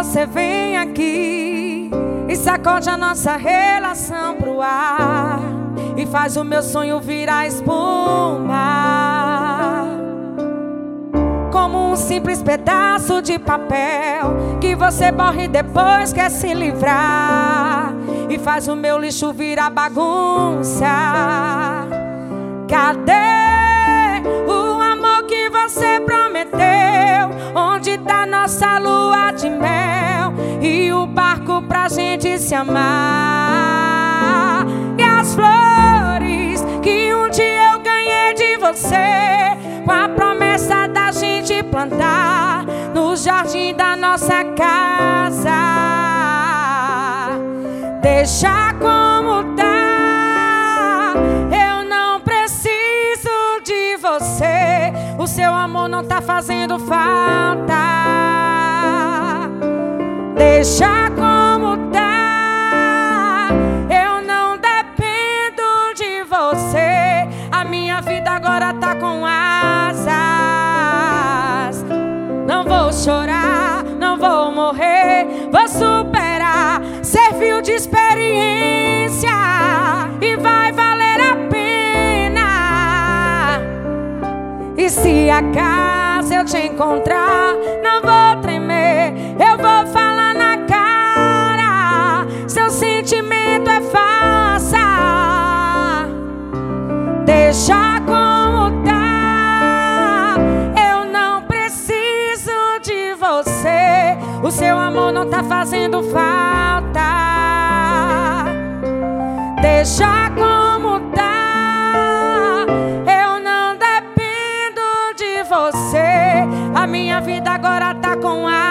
você vem aqui e sacode a nossa relação pro ar e faz o meu sonho virar espuma, como um simples pedaço de papel que você borra e depois quer se livrar e faz o meu lixo virar bagunça. Cadê o amor que você prometeu? Onde tá nossa lua de mel e o barco pra gente se amar? E as flores que um dia eu ganhei de você, com a promessa da gente plantar no jardim da nossa casa. Deixa como tá, eu não preciso de você, o seu amor não tá fazendo falta. Deixa como tá, eu não dependo de você, a minha vida agora tá com asas. Não vou chorar, não vou morrer, vou superar. Serviu de experiência e vai valer a pena. E se acaso eu te encontrar, não vou tremer, eu vou falar na cara, seu sentimento é farsa. Deixa como tá, eu não preciso de você, o seu amor não tá fazendo falta. Deixa como tá, eu não dependo de você, a minha vida agora tá com a